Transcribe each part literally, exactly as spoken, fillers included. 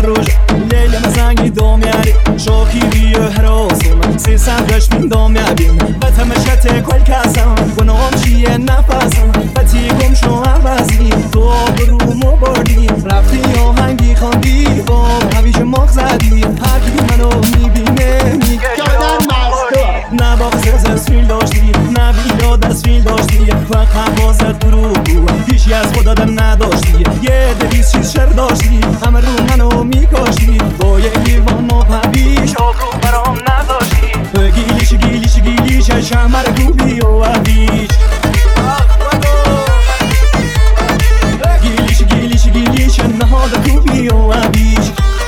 روش لیل مزنگی دومیاری شوکی بیو هراسون سی سندش من دومیابین بتمشت کل کسم گنام چیه نفسم بتی گم شو عوضی تو برومو بردی رفتی آهنگی خواندی با هویج مخ زدی هر کی منو میبینه میگه جادن مستو نباز از فیل داشتی نبیاد از فیل داشتی فقط بازت دروغ هیچی از خودت نداشتی یه دویست چیز شر داشتی همه رو منو میکاشتی با یه لیوان و پبیش آب رو برام نداشتی گیلیش گیلیش گیلیش شمر کوبی و عبیش گیلیش گیلیش گیلیش نهاد کوبی و عبیش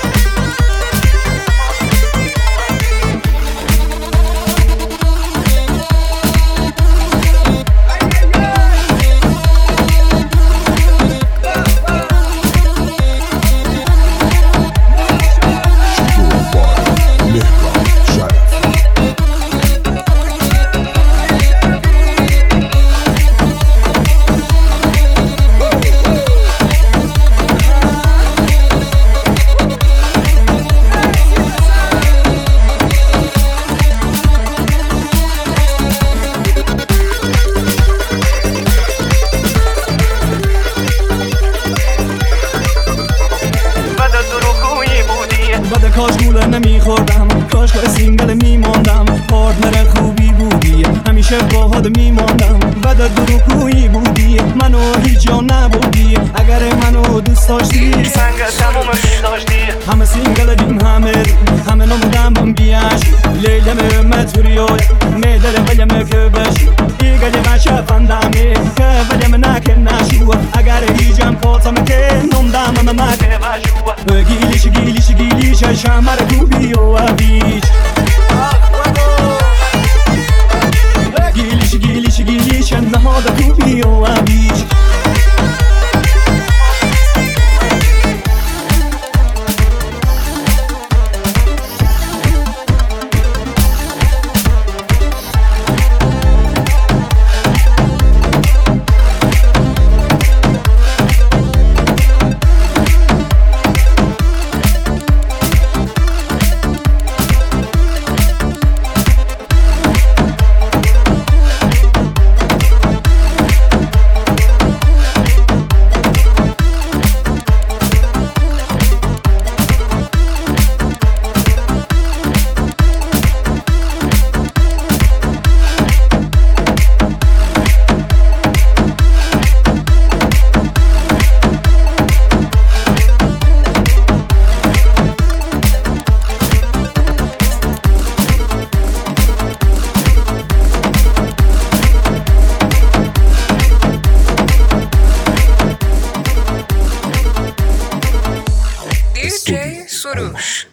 بده کاش گوله نمیخوردم کاش که سینگل میماندم پارتنر خوبی بودی همیشه باهات میماندم بده دروغگویی بودی منو هیچ جا نبودی اگر منو دوست داشتی سنگ تموم میداشتی همه سینگل دیم همه همه نمودم من بیاش لیلم متوریوی میدل ولیم که بشی دیگه بچه فندمی که ولیم نکه نشو اگر هیچم کاتم که نمدم من مکه بشو گیلیش گیلیش گیلیش شمر کوبی و عبیش گیلیش گیلیش گیلیش نهاد کوبی و عبیش دی جی سروش.